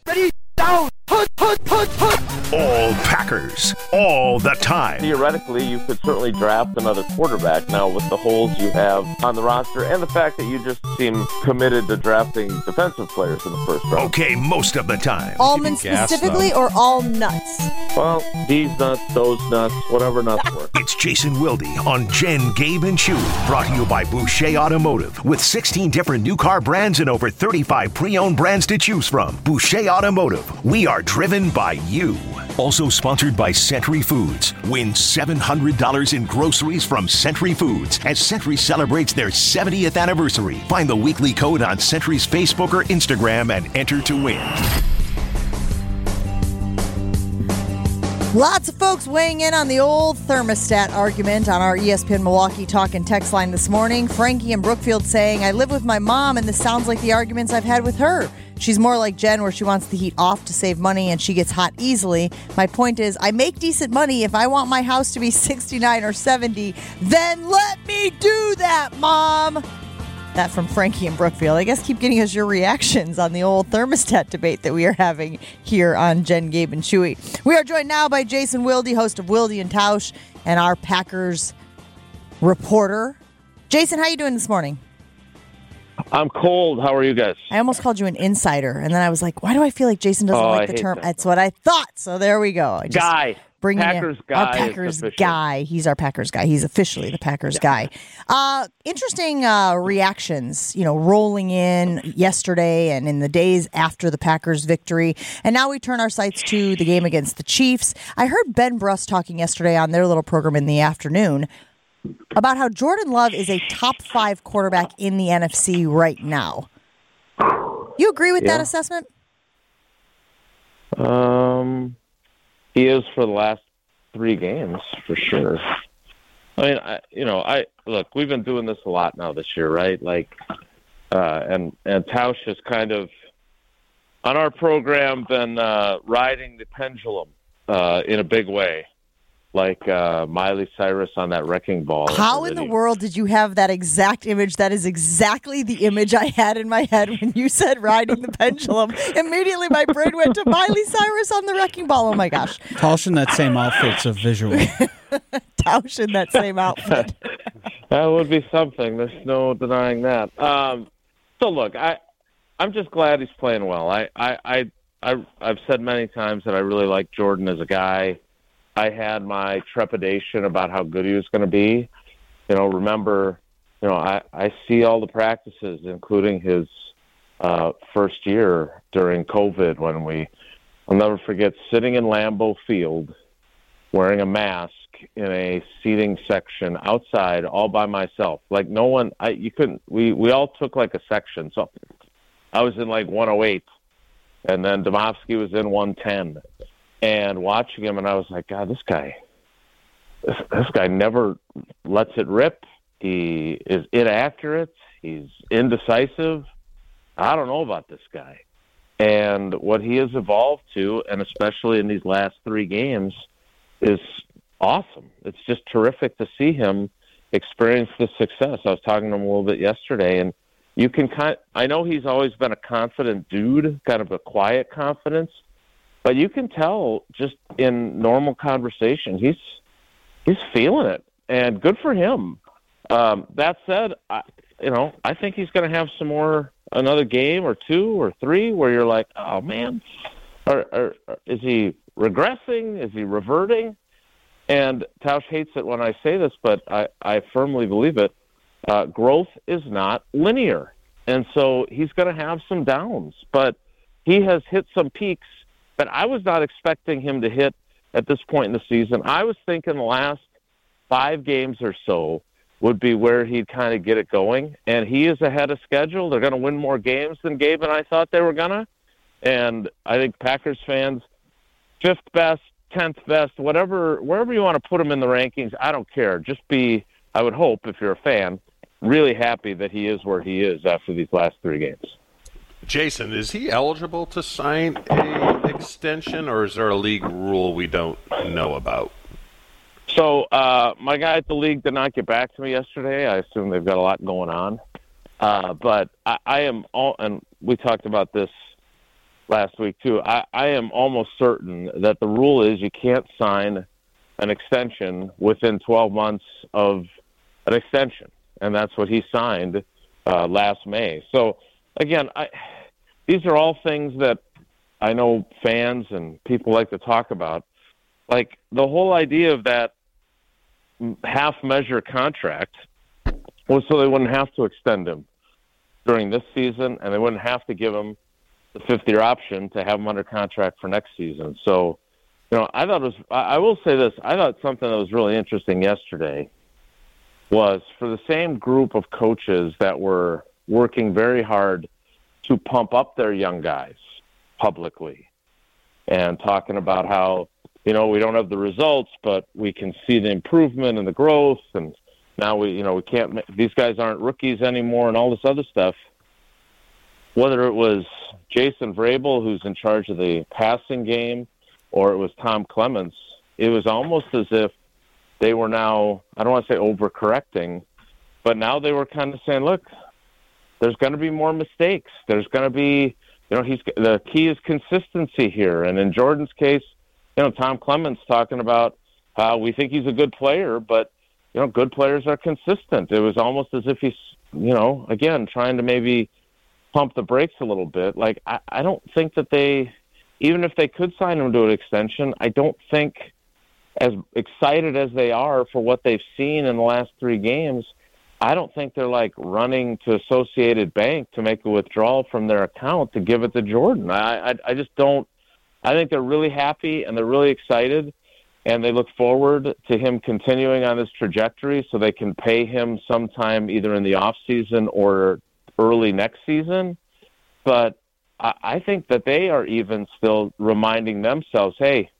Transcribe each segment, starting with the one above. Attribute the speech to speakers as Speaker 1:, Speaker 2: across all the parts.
Speaker 1: Ready, down, put.
Speaker 2: All Packers, all the time.
Speaker 3: Theoretically, you could certainly draft another quarterback now with the holes you have on the roster and the fact that you just seem committed to drafting defensive players in the first round.
Speaker 2: Okay, most of the time.
Speaker 4: Almonds specifically or all nuts?
Speaker 3: Well, these nuts, those nuts, whatever nuts work.
Speaker 2: It's Jason Wilde on Jen, Gabe, and Chewy. Brought to you by Boucher Automotive. With 16 different new car brands and over 35 pre-owned brands to choose from. Boucher Automotive. We are driven by you. Also sponsored by Century Foods. Win $700 in groceries from Century Foods as Century celebrates their 70th anniversary. Find the weekly code on Century's Facebook or Instagram and enter to win.
Speaker 4: Lots of folks weighing in on the old thermostat argument on our ESPN Milwaukee talk and text line this morning. Frankie in Brookfield saying, I live with my mom and this sounds like the arguments I've had with her. She's more like Jen where she wants the heat off to save money and she gets hot easily. My point is, I make decent money. If I want my house to be 69 or 70, then let me do that, Mom. That from Frankie in Brookfield. I guess keep getting us your reactions on the old thermostat debate that we are having here on Jen, Gabe, and Chewy. We are joined now by Jason Wilde, host of Wilde and Tausch, and our Packers reporter. Jason, how you doing this morning?
Speaker 3: I'm cold. How are you guys?
Speaker 4: I almost called you an insider, and then I was like, why do I feel like Jason doesn't like the term? That's what I thought. So there we go.
Speaker 3: Guy.
Speaker 4: Packers
Speaker 3: guy.
Speaker 4: Our Packers guy. He's our Packers guy. He's officially the Packers guy. Interesting reactions, rolling in yesterday and in the days after the Packers victory. And now we turn our sights to the game against the Chiefs. I heard Ben Bruss talking yesterday on their little program in the afternoon about how Jordan Love is a top 5 quarterback in the NFC right now. You agree with that assessment?
Speaker 3: He is for the last 3 games, for sure. I mean, look, we've been doing this a lot now this year, right? Like, and Tausch has kind of, on our program, been riding the pendulum in a big way. Like Miley Cyrus on that wrecking ball.
Speaker 4: How in the world did you have that exact image? That is exactly the image I had in my head when you said riding the pendulum. Immediately my brain went to Miley Cyrus on the wrecking ball. Oh, my gosh.
Speaker 5: Tausch in that same outfit's a visual.
Speaker 4: Tausch in that same outfit.
Speaker 3: That would be something. There's no denying that. So, look, I'm just glad he's playing well. I've said many times that I really like Jordan as a guy. I had my trepidation about how good he was going to be. I see all the practices, including his first year during COVID when I'll never forget sitting in Lambeau Field wearing a mask in a seating section outside all by myself. Like no one, we all took like a section. So I was in like 108 and then Domofsky was in 110. And watching him, and I was like, God, this guy never lets it rip. He is inaccurate. He's indecisive. I don't know about this guy. And what he has evolved to, and especially in these last 3 games, is awesome. It's just terrific to see him experience this success. I was talking to him a little bit yesterday, and you can I know he's always been a confident dude, kind of a quiet confidence. But you can tell just in normal conversation, he's feeling it, and good for him. That said, I think he's going to have another game or 2 or 3 where you're like, oh man, or is he regressing? Is he reverting? And Tausch hates it when I say this, but I firmly believe it. Growth is not linear, and so he's going to have some downs, but he has hit some peaks. But I was not expecting him to hit at this point in the season. I was thinking the last 5 games or so would be where he'd kind of get it going. And he is ahead of schedule. They're going to win more games than Gabe and I thought they were going to. And I think Packers fans, 5th best, 10th best, wherever you want to put him in the rankings, I don't care. Just I would hope, if you're a fan, really happy that he is where he is after these last 3 games.
Speaker 6: Jason, is he eligible to sign an extension, or is there a league rule we don't know about?
Speaker 3: So my guy at the league did not get back to me yesterday. I assume they've got a lot going on. But I am all, and we talked about this last week too. I am almost certain that the rule is you can't sign an extension within 12 months of an extension, and that's what he signed last May. So again, these are all things that I know fans and people like to talk about. Like the whole idea of that half-measure contract was so they wouldn't have to extend him during this season, and they wouldn't have to give him the fifth-year option to have him under contract for next season. So, I thought I will say this, I thought something that was really interesting yesterday was for the same group of coaches that were working very hard to pump up their young guys publicly and talking about how, we don't have the results, but we can see the improvement and the growth, and now we can't, these guys aren't rookies anymore and all this other stuff. Whether it was Jason Vrabel, who's in charge of the passing game, or it was Tom Clements, it was almost as if they were now, I don't want to say overcorrecting, but now they were kind of saying, look, there's going to be more mistakes. There's going to be, the key is consistency here. And in Jordan's case, Tom Clements talking about how we think he's a good player, but, good players are consistent. It was almost as if he's, again, trying to maybe pump the brakes a little bit. Like, I don't think that even if they could sign him to an extension, I don't think, as excited as they are for what they've seen in the last 3 games, I don't think they're like running to Associated Bank to make a withdrawal from their account to give it to Jordan. I just don't. I think they're really happy and they're really excited, and they look forward to him continuing on this trajectory so they can pay him sometime either in the off season or early next season. But I think that they are even still reminding themselves, hey,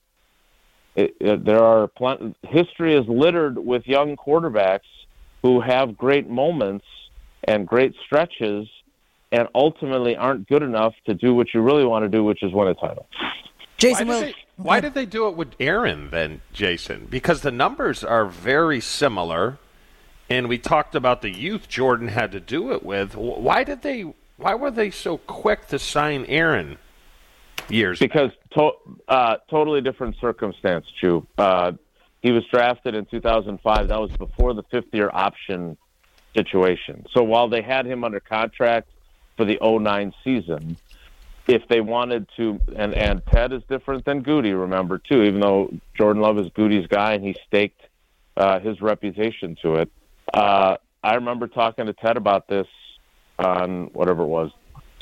Speaker 3: history is littered with young quarterbacks who have great moments and great stretches and ultimately aren't good enough to do what you really want to do, which is win a title.
Speaker 4: Jason,
Speaker 6: why did they do it with Aaron then, Jason? Because the numbers are very similar, and we talked about the youth Jordan had to do it with. Why were they so quick to sign Aaron years
Speaker 3: Because totally different circumstance, Chu. He was drafted in 2005. That was before the fifth-year option situation. So while they had him under contract for the 2009 season, if they wanted to, and Ted is different than Goody, remember, too, even though Jordan Love is Goody's guy and he staked his reputation to it. I remember talking to Ted about this on whatever it was,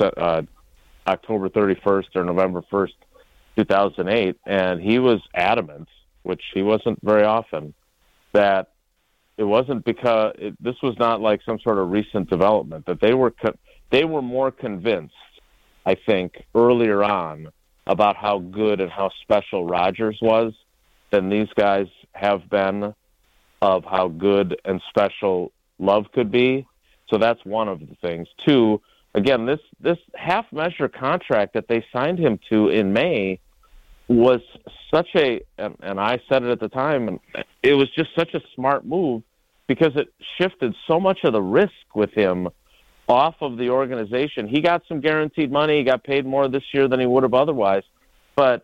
Speaker 3: October 31st or November 1st, 2008, and he was adamant, which he wasn't very often, that it wasn't because this was not like some sort of recent development, that they were more convinced, I think, earlier on about how good and how special Rodgers was than these guys have been of how good and special Love could be. So that's one of the things. 2, again, this half-measure contract that they signed him to in May was such and I said it at the time, and it was just such a smart move because it shifted so much of the risk with him off of the organization. He got some guaranteed money. He got paid more this year than he would have otherwise. But,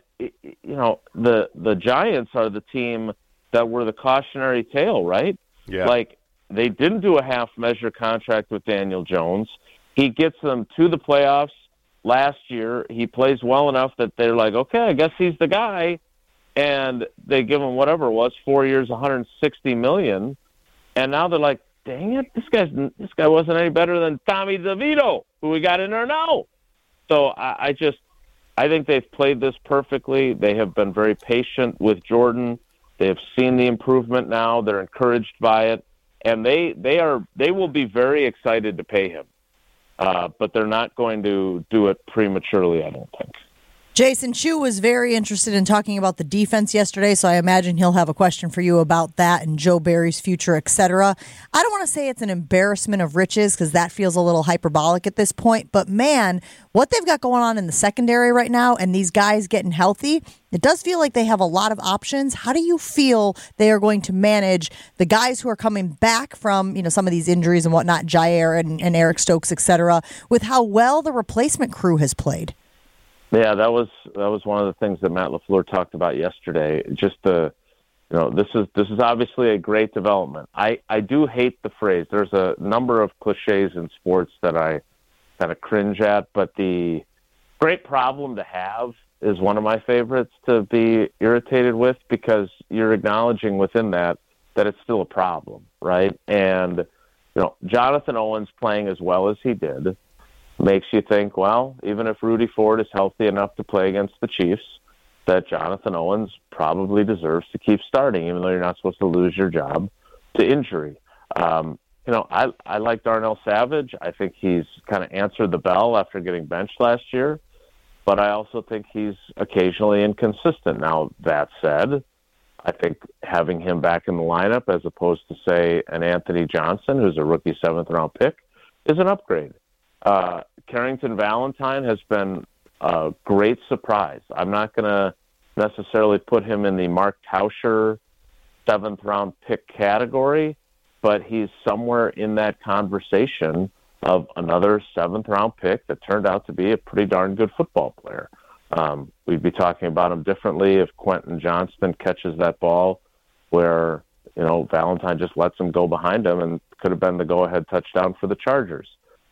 Speaker 3: the Giants are the team that were the cautionary tale, right?
Speaker 6: Yeah.
Speaker 3: Like, they didn't do a half-measure contract with Daniel Jones. He gets them to the playoffs last year. He plays well enough that they're like, okay, I guess he's the guy. And they give him whatever it was, 4 years, $160 million. And now they're like, dang it, this guy wasn't any better than Tommy DeVito, who we got in there now. So I think they've played this perfectly. They have been very patient with Jordan. They have seen the improvement now. They're encouraged by it. And they will be very excited to pay him. But they're not going to do it prematurely, I don't think.
Speaker 4: Jason, Chu was very interested in talking about the defense yesterday, so I imagine he'll have a question for you about that and Joe Barry's future, etc. I don't want to say it's an embarrassment of riches because that feels a little hyperbolic at this point, but man, what they've got going on in the secondary right now and these guys getting healthy, it does feel like they have a lot of options. How do you feel they are going to manage the guys who are coming back from, some of these injuries and whatnot, Jair and Eric Stokes, etc., with how well the replacement crew has played?
Speaker 3: Yeah, that was one of the things that Matt LaFleur talked about yesterday. Just this is obviously a great development. I do hate the phrase. There's a number of cliches in sports that I kind of cringe at, but the great problem to have is one of my favorites to be irritated with, because you're acknowledging within that it's still a problem, right? And Jonathan Owens playing as well as he did makes you think, well, even if Rudy Ford is healthy enough to play against the Chiefs, that Jonathan Owens probably deserves to keep starting, even though you're not supposed to lose your job to injury. I like Darnell Savage. I think he's kind of answered the bell after getting benched last year, but I also think he's occasionally inconsistent. Now, that said, I think having him back in the lineup as opposed to, say, an Anthony Johnson, who's a rookie 7th-round pick, is an upgrade. Carrington Valentine has been a great surprise. I'm not going to necessarily put him in the Mark Tauscher 7th-round pick category, but he's somewhere in that conversation of another 7th-round pick that turned out to be a pretty darn good football player. We'd be talking about him differently if Quentin Johnston catches that ball where, Valentine just lets him go behind him and could have been the go-ahead touchdown for the Chargers.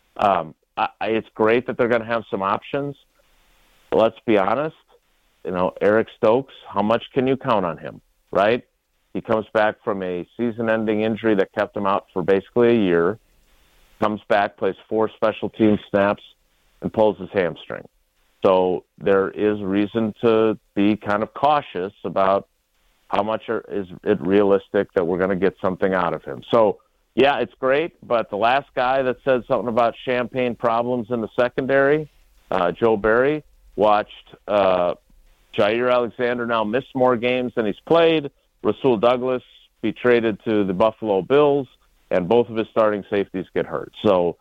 Speaker 3: It's great that they're going to have some options. But let's be honest, Eric Stokes, how much can you count on him, right? He comes back from a season-ending injury that kept him out for basically a year, comes back, plays 4 special team snaps, and pulls his hamstring. So there is reason to be kind of cautious about how much is it realistic that we're going to get something out of him. So, yeah, it's great, but the last guy that said something about champagne problems in the secondary, Joe Barry, watched Jair Alexander now miss more games than he's played, Rasul Douglas be traded to the Buffalo Bills, and both of his starting safeties get hurt. So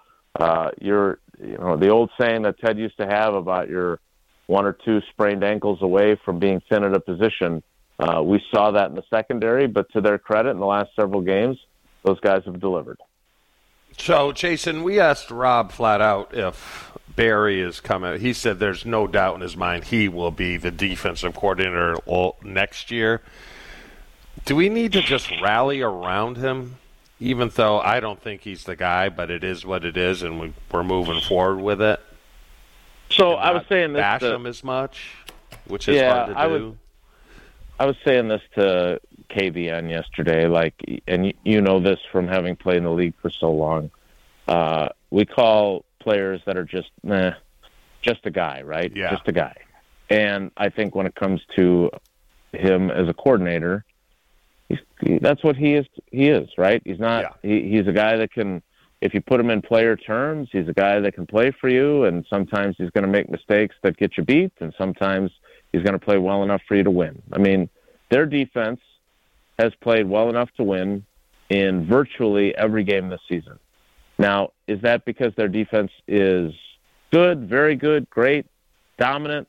Speaker 3: the old saying that Ted used to have about you're 1 or 2 sprained ankles away from being thin at a position, we saw that in the secondary, but to their credit, in the last several games, those guys have delivered.
Speaker 6: So, Jason, we asked Rob flat out if Barry is coming. He said there's no doubt in his mind he will be the defensive coordinator next year. Do we need to just rally around him, even though I don't think he's the guy, but it is what it is, and we're moving forward with it?
Speaker 3: So I was saying this
Speaker 6: bash him as much, which is hard to do.
Speaker 3: I was saying this to KBN yesterday, and you know this from having played in the league for so long. We call players that are just a guy, right?
Speaker 6: Yeah.
Speaker 3: Just a guy. And I think when it comes to him as a coordinator, that's what he is, right? He's not. Yeah. He's a guy that can, if you put him in player terms, he's a guy that can play for you, and sometimes he's going to make mistakes that get you beat, and sometimes he's going to play well enough for you to win. I mean, their defense has played well enough to win in virtually every game this season. Now, is that because their defense is good, very good, great, dominant?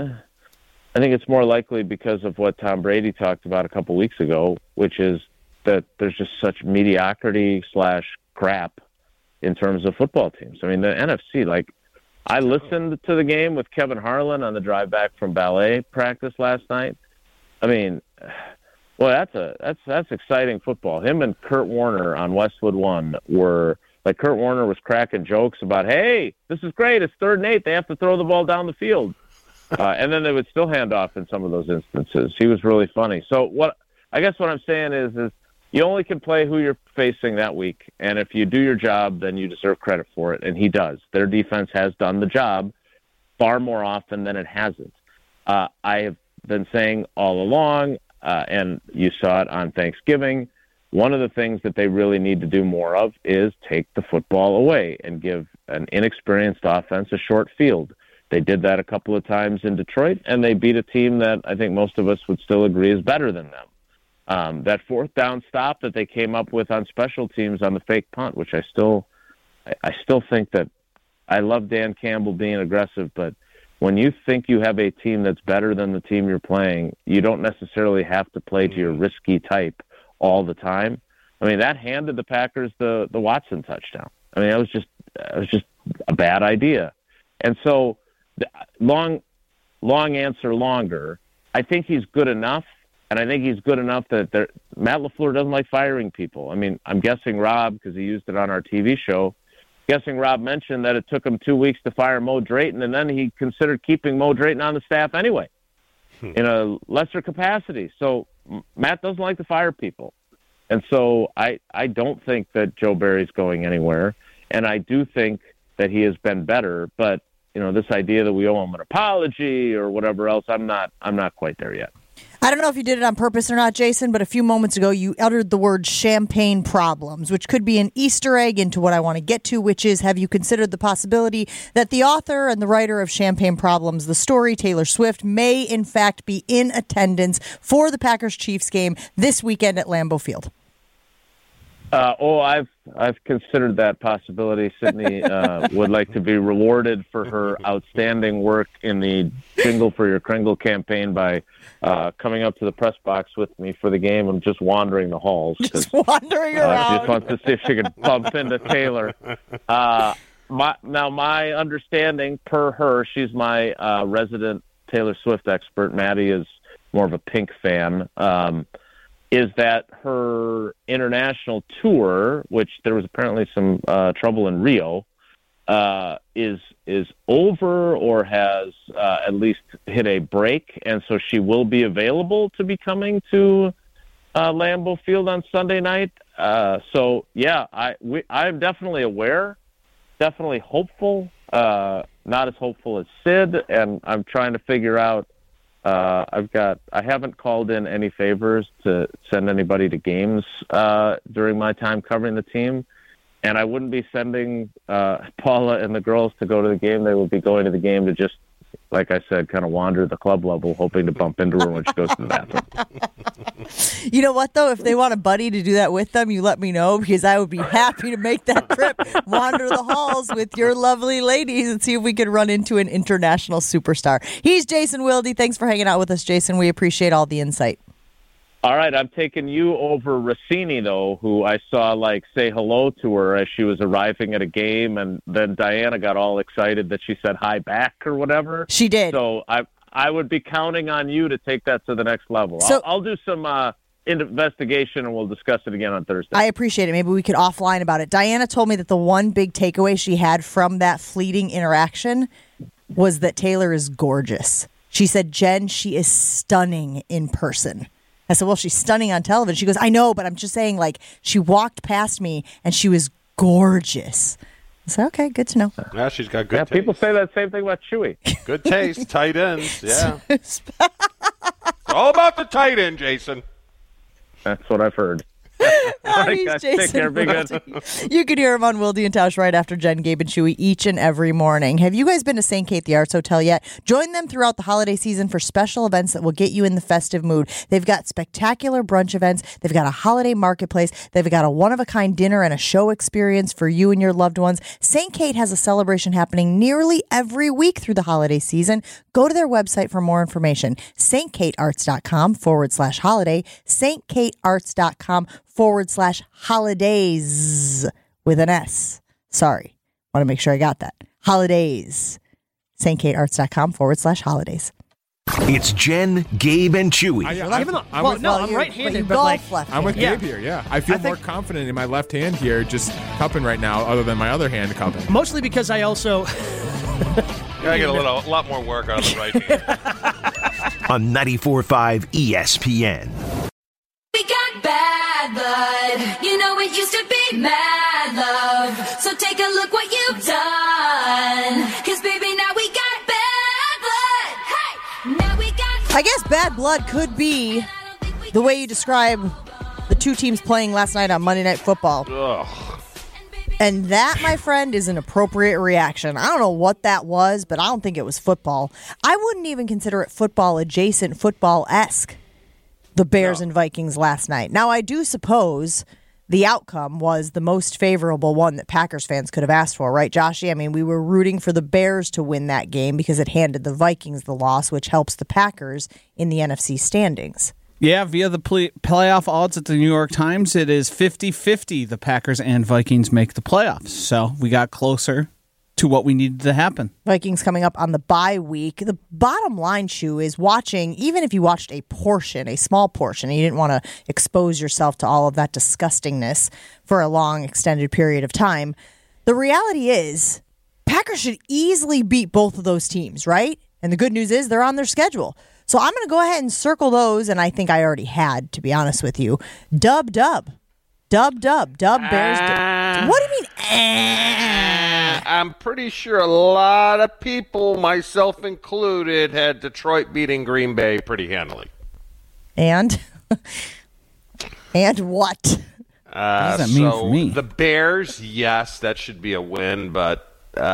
Speaker 3: I think it's more likely because of what Tom Brady talked about a couple weeks ago, which is that there's just such mediocrity / crap in terms of football teams. I mean, the NFC, I listened to the game with Kevin Harlan on the drive back from ballet practice last night. I mean, well, that's exciting football. Him and Kurt Warner on Westwood One were Kurt Warner was cracking jokes about, hey, this is great. It's 3rd and 8. They have to throw the ball down the field. And then they would still hand off in some of those instances. He was really funny. So what I'm saying is you only can play who you're facing that week. And if you do your job, then you deserve credit for it. And he does. Their defense has done the job far more often than it hasn't. I have been saying all along, and you saw it on Thanksgiving, one of the things that they really need to do more of is take the football away and give an inexperienced offense a short field. They did that a couple of times in Detroit, and they beat a team that I think most of us would still agree is better than them. That 4th down stop that they came up with on special teams on the fake punt, which I still think that I love Dan Campbell being aggressive, but when you think you have a team that's better than the team you're playing, you don't necessarily have to play to your risky type all the time. I mean, that handed the Packers the Watson touchdown. I mean, it was just a bad idea. And so long long answer longer. I think he's good enough, and I think he's good enough that Matt LaFleur doesn't like firing people. I mean, I'm guessing Rob, because he used it on our TV show, Rob mentioned that it took him 2 weeks to fire Mo Drayton, and then he considered keeping Mo Drayton on the staff anyway in a lesser capacity. So Matt doesn't like to fire people. And so I don't think that Joe Barry's going anywhere, and I do think that he has been better, but this idea that we owe him an apology or whatever else, I'm not quite there yet.
Speaker 4: I don't know if you did it on purpose or not, Jason, but a few moments ago you uttered the word champagne problems, which could be an Easter egg into what I want to get to, which is, have you considered the possibility that the author and the writer of Champagne Problems, the story, Taylor Swift, may in fact be in attendance for the Packers-Chiefs game this weekend at Lambeau Field?
Speaker 3: I've considered that possibility. Sydney would like to be rewarded for her outstanding work in the Jingle for Your Kringle campaign by coming up to the press box with me for the game and just wandering the halls.
Speaker 4: Just wandering around.
Speaker 3: She just wants to see if she can bump into Taylor. My understanding, per her, she's my resident Taylor Swift expert. Maddie is more of a Pink fan. Is that her international tour, which there was apparently some trouble in Rio, is over or has at least hit a break, and so she will be available to be coming to Lambeau Field on Sunday night. I'm definitely aware, definitely hopeful, not as hopeful as Sid, and I'm trying to figure out. I haven't called in any favors to send anybody to games during my time covering the team, and I wouldn't be sending Paula and the girls to go to the game. They would be going to the game to just, like I said, kind of wander the club level, hoping to bump into her when she goes to the bathroom.
Speaker 4: You know what, though? If they want a buddy to do that with them, you let me know, because I would be happy to make that trip, wander the halls with your lovely ladies, and see if we could run into an international superstar. He's Jason Wilde. Thanks for hanging out with us, Jason. We appreciate all the insight.
Speaker 3: All right, I'm taking you over Rossini, though, who I saw, say hello to her as she was arriving at a game, and then Diana got all excited that she said hi back or whatever.
Speaker 4: She did.
Speaker 3: So I would be counting on you to take that to the next level. So, I'll do some investigation, and we'll discuss it again on Thursday.
Speaker 4: I appreciate it. Maybe we could offline about it. Diana told me that the one big takeaway she had from that fleeting interaction was that Taylor is gorgeous. She said, Jen, she is stunning in person. I said, well, she's stunning on television. She goes, I know, but I'm just saying, she walked past me and she was gorgeous. I said, okay, good to know.
Speaker 6: Yeah, she's got good taste.
Speaker 3: People say that same thing about Chewy.
Speaker 6: Good taste, tight ends, yeah. It's all about the tight end, Jason.
Speaker 3: That's what I've heard.
Speaker 4: He's Jason Wilde. You can hear him on Wilde and Tausch right after Jen, Gabe, and Chewy each and every morning. Have you guys been to St. Kate the Arts Hotel yet? Join them throughout the holiday season for special events that will get you in the festive mood. They've got spectacular brunch events. They've got a holiday marketplace. They've got a one-of-a-kind dinner and a show experience for you and your loved ones. St. Kate has a celebration happening nearly every week through the holiday season. Go to their website for more information. stkatearts.com/holiday. stkatearts.com/holidays with an S. Sorry. Want to make sure I got that. Holidays. stkatearts.com/holidays.
Speaker 2: It's Jen, Gabe, and Chewy.
Speaker 7: I'm right-handed, but
Speaker 8: I'm with Gabe here, yeah. I feel more confident in my left hand here, just cupping right now, other than my other hand cupping.
Speaker 7: Mostly because I also...
Speaker 6: I get a lot more work out of the right hand.
Speaker 2: On 94.5 ESPN.
Speaker 9: We got bad blood. You know it used to be mad love. So take a look what you've done. 'Cause baby, now we got bad blood. Hey, now we got...
Speaker 4: I guess bad blood could be the way you describe the two teams playing last night on Monday Night Football.
Speaker 6: Ugh.
Speaker 4: And that, my friend, is an appropriate reaction. I don't know what that was, but I don't think it was football. I wouldn't even consider it football-adjacent, football-esque, the Bears and Vikings last night. Now, I do suppose the outcome was the most favorable one that Packers fans could have asked for, right, Joshy? I mean, we were rooting for the Bears to win that game because it handed the Vikings the loss, which helps the Packers in the NFC standings.
Speaker 5: Yeah, via the playoff odds at the New York Times, it is 50-50 the Packers and Vikings make the playoffs. So we got closer to what we needed to happen.
Speaker 4: Vikings coming up on the bye week. The bottom line, Shu, is watching, even if you watched a small portion, and you didn't want to expose yourself to all of that disgustingness for a long, extended period of time, the reality is Packers should easily beat both of those teams, right? And the good news is they're on their schedule. So I'm going to go ahead and circle those, and I think I already had, to be honest with you. Dub. Dub Bears. What do you mean?
Speaker 6: I'm pretty sure a lot of people, myself included, had Detroit beating Green Bay pretty handily.
Speaker 4: And? And what?
Speaker 5: What does that mean for me?
Speaker 6: The Bears, yes, that should be a win, but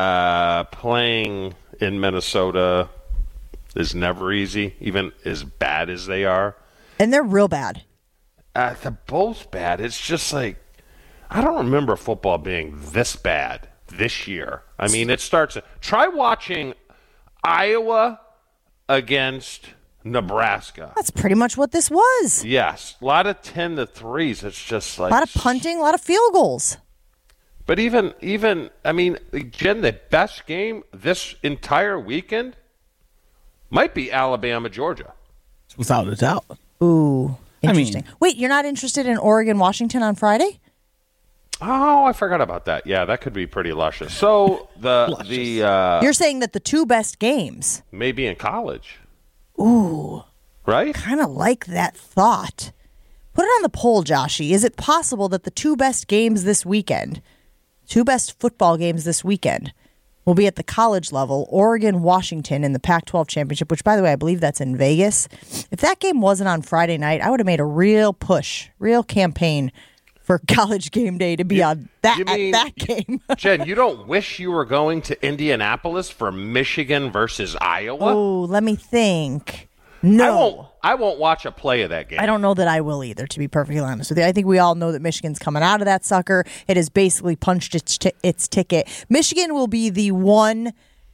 Speaker 6: playing in Minnesota is never easy, even as bad as they are.
Speaker 4: And they're real bad.
Speaker 6: They're both bad. It's just like, I don't remember football being this bad this year. I mean, it starts. Try watching Iowa against Nebraska.
Speaker 4: That's pretty much what this was.
Speaker 6: Yes. A lot of 10-3s. It's just like.
Speaker 4: A lot of punting, a lot of field goals.
Speaker 6: But even, I mean, Jen, the best game this entire weekend might be Alabama, Georgia.
Speaker 5: Without a doubt.
Speaker 4: Ooh. Interesting. Wait, you're not interested in Oregon, Washington on Friday?
Speaker 6: Oh, I forgot about that. Yeah, that could be pretty luscious. So
Speaker 4: you're saying that the two best games
Speaker 6: maybe in college.
Speaker 4: Ooh.
Speaker 6: Right?
Speaker 4: Kind of like that thought. Put it on the poll, Joshy. Is it possible that the two best games this weekend, two best football games this weekend, will be at the college level, Oregon, Washington in the Pac-12 championship, which, by the way, I believe that's in Vegas. If that game wasn't on Friday night, I would have made a real push, real campaign for College Game Day to be on that game.
Speaker 6: Jen, you don't wish you were going to Indianapolis for Michigan versus Iowa?
Speaker 4: Oh, let me think. No.
Speaker 6: I won't watch a play of that game.
Speaker 4: I don't know that I will either, to be perfectly honest with you. I think we all know that Michigan's coming out of that sucker. It has basically punched its ticket. Michigan will be the one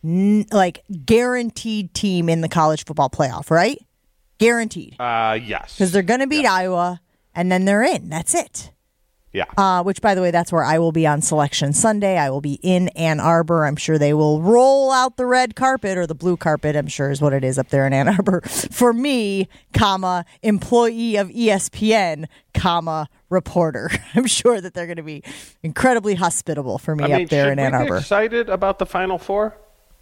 Speaker 4: guaranteed team in the college football playoff, right? Guaranteed.
Speaker 6: Yes.
Speaker 4: Because they're going to beat Iowa, and then they're in. That's it.
Speaker 6: Yeah.
Speaker 4: Which, by the way, that's where I will be on Selection Sunday. I will be in Ann Arbor. I'm sure they will roll out the red carpet, or the blue carpet, I'm sure is what it is up there in Ann Arbor, for me, employee of ESPN, reporter. I'm sure that they're going to be incredibly hospitable for me up there in Ann Arbor.
Speaker 6: Should we be excited about the Final Four?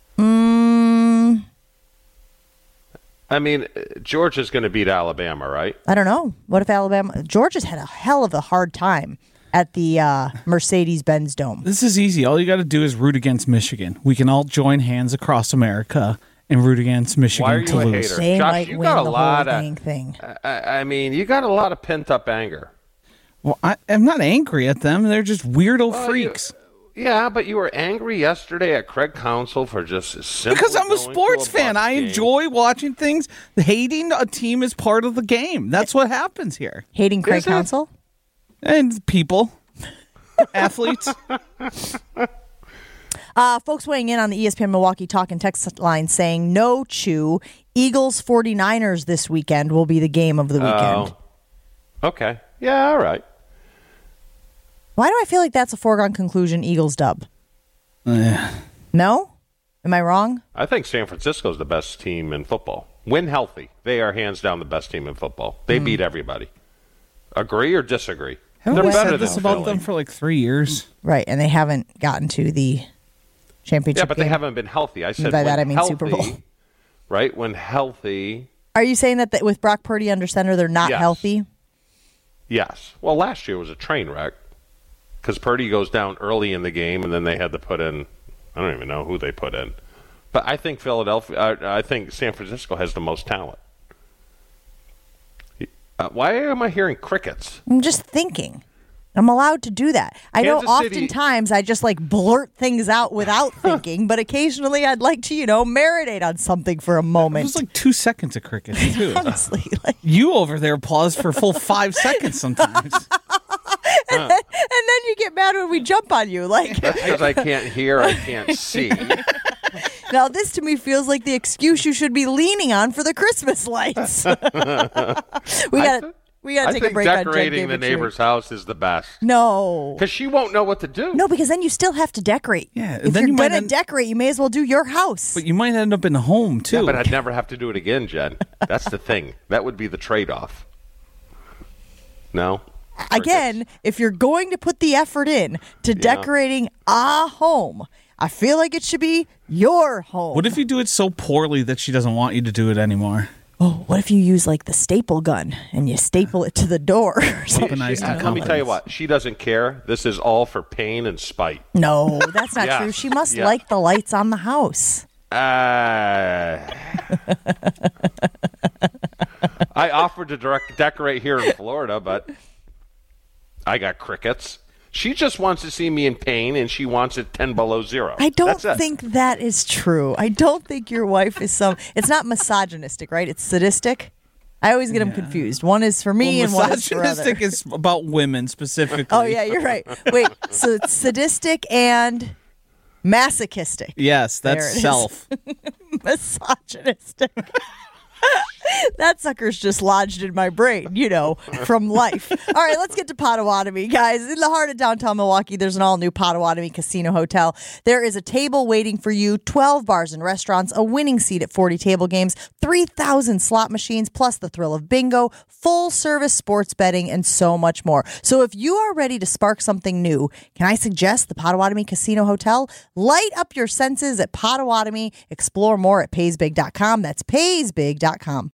Speaker 6: I mean, Georgia's going to beat Alabama, right?
Speaker 4: I don't know. What if Alabama... Georgia's had a hell of a hard time at the Mercedes-Benz Dome.
Speaker 5: This is easy. All you got to do is root against Michigan. We can all join hands across America and root against Michigan
Speaker 6: Why are you
Speaker 5: to
Speaker 6: a
Speaker 5: lose.
Speaker 6: hater?
Speaker 4: They
Speaker 6: Josh,
Speaker 4: might
Speaker 6: you
Speaker 4: win
Speaker 6: got a
Speaker 4: the
Speaker 6: lot
Speaker 4: whole
Speaker 6: of
Speaker 4: dang thing.
Speaker 6: I mean, you got a lot of pent-up anger.
Speaker 5: Well, I'm not angry at them. They're just weirdo freaks.
Speaker 6: Yeah, but you were angry yesterday at Craig Counsell for just simply
Speaker 5: because I'm a
Speaker 6: going
Speaker 5: sports
Speaker 6: to a
Speaker 5: fan.
Speaker 6: Bucs
Speaker 5: I
Speaker 6: game.
Speaker 5: enjoy watching things. Hating a team is part of the game. That's what happens here.
Speaker 4: Hating Craig Counsell?
Speaker 5: And people. Athletes.
Speaker 4: Folks weighing in on the ESPN Milwaukee talk and text line saying, no, Chew, Eagles 49ers this weekend will be the game of the weekend.
Speaker 6: Okay. Yeah, all right.
Speaker 4: Why do I feel like that's a foregone conclusion, Eagles dub? No? Am I wrong?
Speaker 6: I think San Francisco's the best team in football. When healthy, they are hands down the best team in football. They beat everybody. Agree or disagree?
Speaker 5: Haven't we said
Speaker 6: than
Speaker 5: this about
Speaker 6: Philly.
Speaker 5: them for like 3 years?
Speaker 4: Right, and they haven't gotten to the championship
Speaker 6: Yeah, but
Speaker 4: game.
Speaker 6: they haven't been healthy. I said
Speaker 4: By that I
Speaker 6: when
Speaker 4: mean
Speaker 6: healthy,
Speaker 4: Super Bowl.
Speaker 6: Right? When healthy.
Speaker 4: Are you saying that with Brock Purdy under center, they're not
Speaker 6: Yes.
Speaker 4: healthy?
Speaker 6: Yes. Well, last year was a train wreck because Purdy goes down early in the game, and then they had to put in, I don't even know who they put in. But I think I think San Francisco has the most talent. Why am I hearing crickets?
Speaker 4: I'm just thinking. I'm allowed to do that. I know
Speaker 6: Kansas City-
Speaker 4: oftentimes I just blurt things out without thinking, but occasionally I'd like to, marinate on something for a
Speaker 5: It
Speaker 4: moment.
Speaker 5: was like 2 seconds of crickets, too.
Speaker 4: Honestly.
Speaker 5: You over there pause for a full 5 seconds sometimes.
Speaker 4: And then you get mad when we jump on you.
Speaker 6: Because I can't hear, I can't see.
Speaker 4: Now this to me feels like the excuse you should be leaning on for the Christmas lights. We got to take a break on Jen
Speaker 6: decorating
Speaker 4: Gabe
Speaker 6: the
Speaker 4: and Chewy.
Speaker 6: neighbor's house is the best.
Speaker 4: No.
Speaker 6: Because she won't know what to do.
Speaker 4: No, because then you still have to decorate.
Speaker 5: Yeah,
Speaker 4: If
Speaker 5: then
Speaker 4: you're
Speaker 5: you might
Speaker 4: going to decorate, you may as well do your house.
Speaker 5: But you might end up in a home, too.
Speaker 6: Yeah, but I'd never have to do it again, Jen. That's the thing. That would be the trade-off. No?
Speaker 4: Again, if you're going to put the effort in to decorating a home, I feel like it should be your home.
Speaker 5: What if you do it so poorly that she doesn't want you to do it anymore?
Speaker 4: Oh, what if you use like the staple gun and you staple it to the door or something?
Speaker 6: Let me tell you what. She doesn't care. This is all for pain and spite.
Speaker 4: No, that's not
Speaker 6: Yeah.
Speaker 4: true. She must
Speaker 6: Yeah.
Speaker 4: like the lights on the house.
Speaker 6: I offered to decorate here in Florida, but I got crickets. She just wants to see me in pain, and she wants it 10 below zero.
Speaker 4: I don't
Speaker 6: That's it.
Speaker 4: think that is true. I don't think your wife is it's not misogynistic, right? It's sadistic. I always get them confused. One is for me and one is for others.
Speaker 5: Misogynistic is about women specifically.
Speaker 4: Oh, yeah, you're right. Wait, so it's sadistic and masochistic.
Speaker 5: Yes,
Speaker 4: There
Speaker 5: that's
Speaker 4: it is.
Speaker 5: self.
Speaker 4: Misogynistic. That sucker's just lodged in my brain, from life. All right, let's get to Potawatomi, guys. In the heart of downtown Milwaukee, there's an all-new Potawatomi Casino Hotel. There is a table waiting for you, 12 bars and restaurants, a winning seat at 40 table games, 3,000 slot machines, plus the thrill of bingo, full-service sports betting, and so much more. So if you are ready to spark something new, can I suggest the Potawatomi Casino Hotel? Light up your senses at Potawatomi. Explore more at paysbig.com. That's paysbig.com.